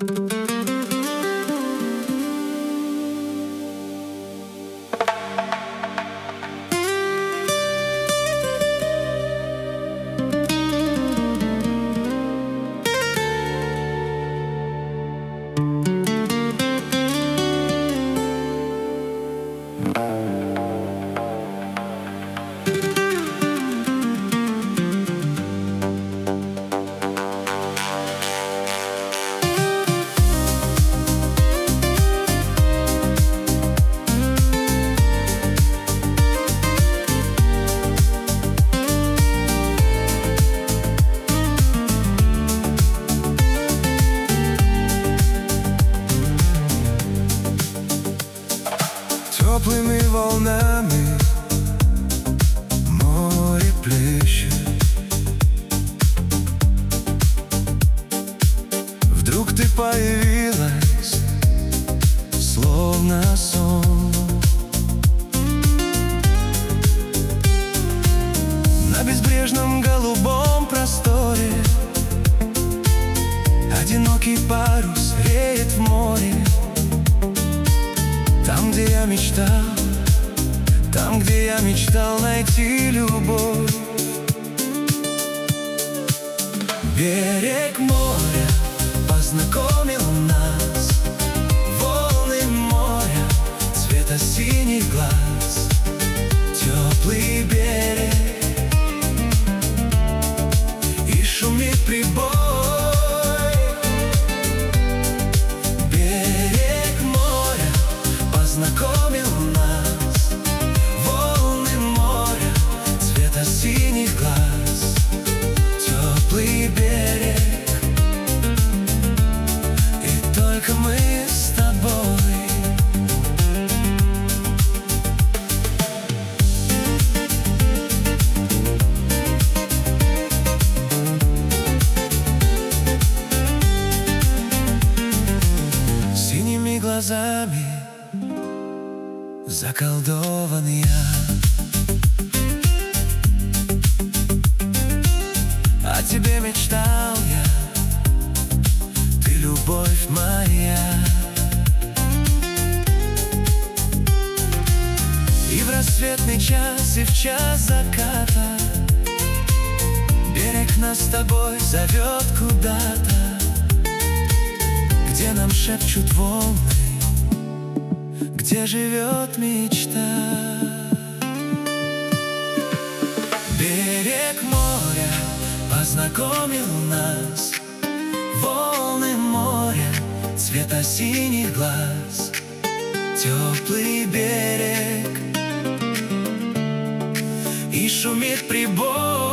Теплыми волнами море плещет. Вдруг ты появилась, словно сон. На безбрежном голубом просторе одинокий парус реет в море. Там, где я мечтал, там, где я мечтал найти любовь. Берег моря познакомил нас, волны моря цвета синих глаз, теплый берег, и шумит прибой. Познакомил нас, волны моря цвета синих глаз, теплый берег, и только мы с тобой. Синими глазами заколдован я, о тебе мечтал я, ты любовь моя. И в рассветный час, и в час заката берег нас с тобой зовет куда-то, где нам шепчут волны, где живет мечта. Берег моря познакомил нас, волны моря цвета синих глаз, теплый берег, и шумит прибой.